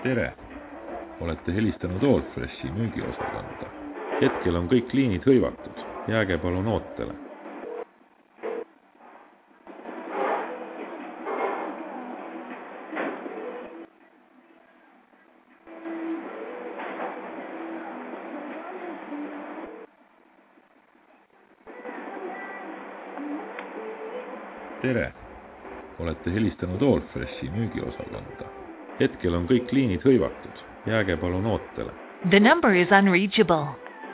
Tere! Olete helistanud Allfreshi müügiosakonda. Hetkel on kõik liinid hõivatud. Jääge palun ootele. Tere! Olete helistanud Allfreshi müügiosakonda. Hetkel on kõik liinid hõivatud. Jääge palun ootele. The number is unreachable.